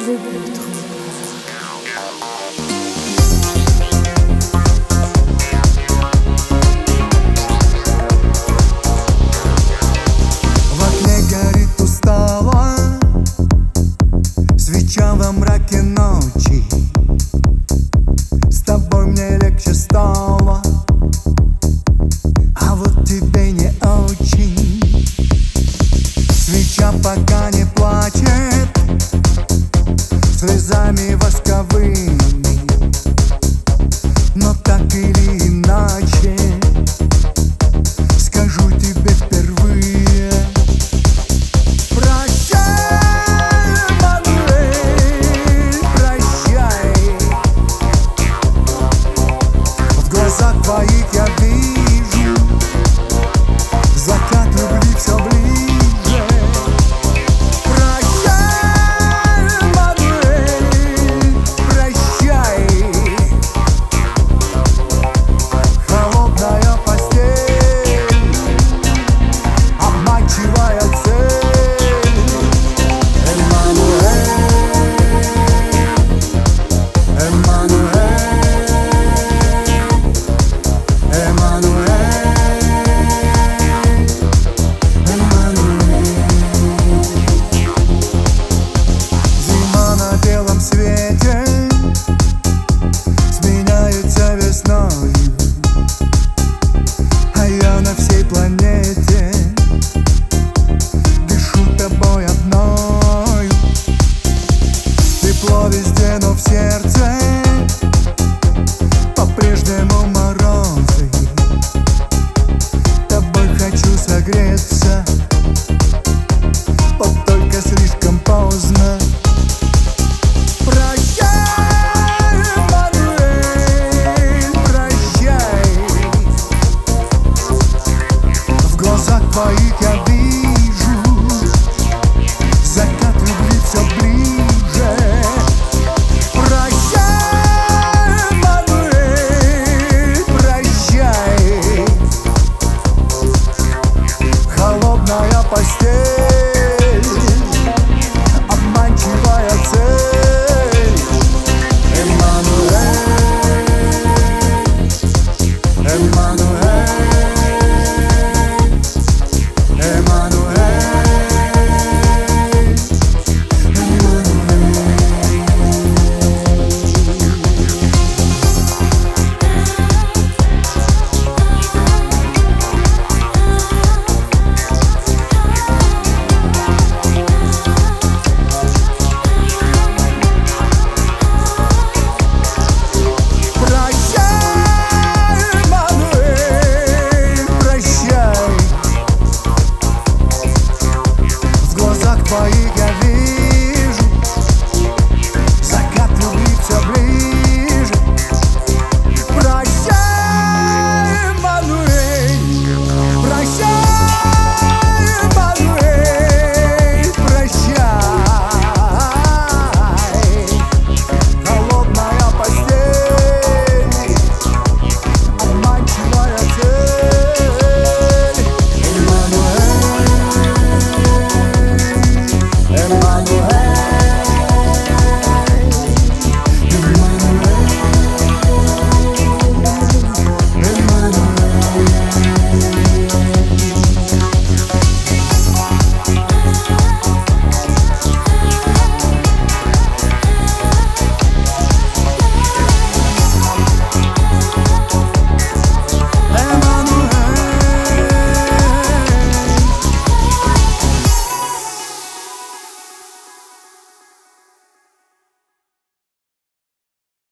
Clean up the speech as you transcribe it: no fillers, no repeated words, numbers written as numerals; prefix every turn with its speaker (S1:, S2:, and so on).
S1: люблю твой
S2: В окне горит устало свеча во мраке ночи. С тобой мне легче стало, а вот тебе не очень. Свеча пока не плачет слезами восковыми, но так или иначе скажу тебе впервые: прощай, Эммануэль, прощай. В глазах твоих я вижу закат любви все ближе. Прощай, Эммануэль, прощай. Холодная постель, обманчивая цель. Эммануэль, Эммануэль, зима на белом свете сменяется весною, а я на всей планете дышу тобой одной. Тепло везде, но в сердце по-прежнему морозы. Тобой хочу согреться, вот только слишком поздно. Прощай, Эммануэль, прощай. В глазах твоих я вижу